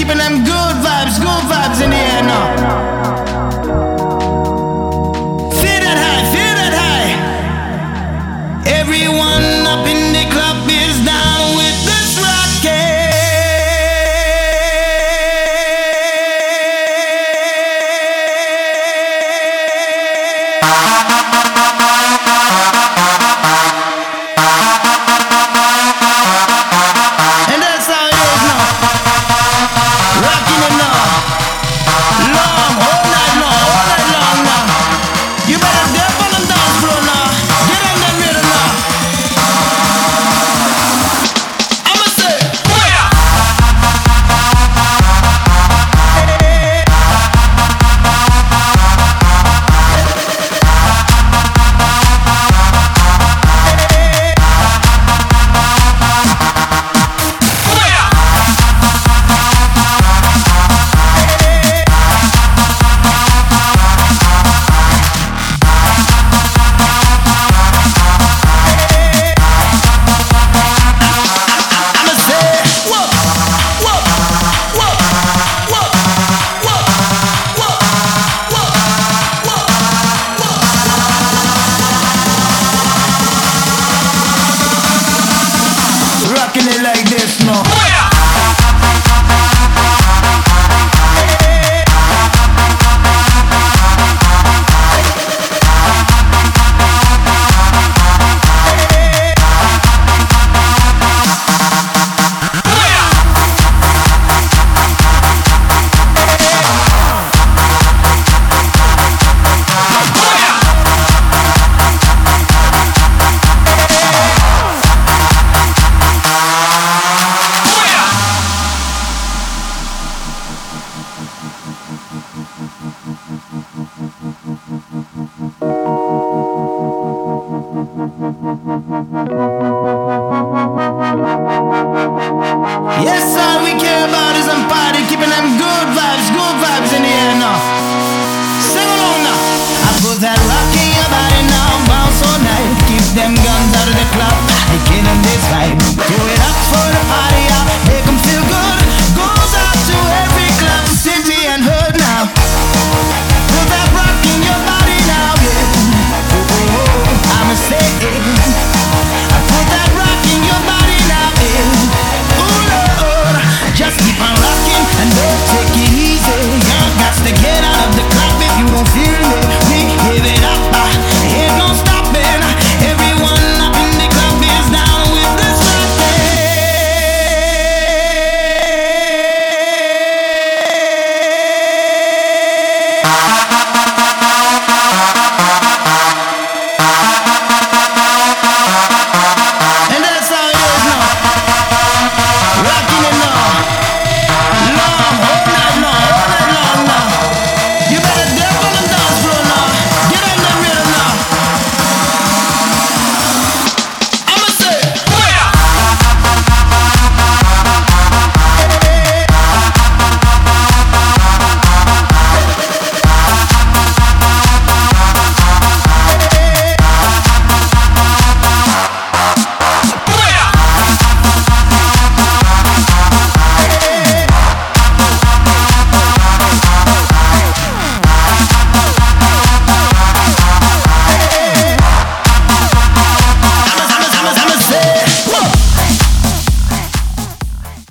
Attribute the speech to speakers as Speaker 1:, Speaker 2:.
Speaker 1: keeping them good vibes in the air now. Feel that high. Everyone up in the club is down with this rocket. And that's how it is now. Rocking it now. Long, all night long now. You better dip on the dance floor now. Get on that rhythm now. I'ma say, where? Rocking it like this, no. Yes, all we care about is some party, keeping them good vibes in the air now. Sing along now. I put that rock in your body now, bounce all night. Keep them guns out of the club, I give them this vibe. Do it up for the party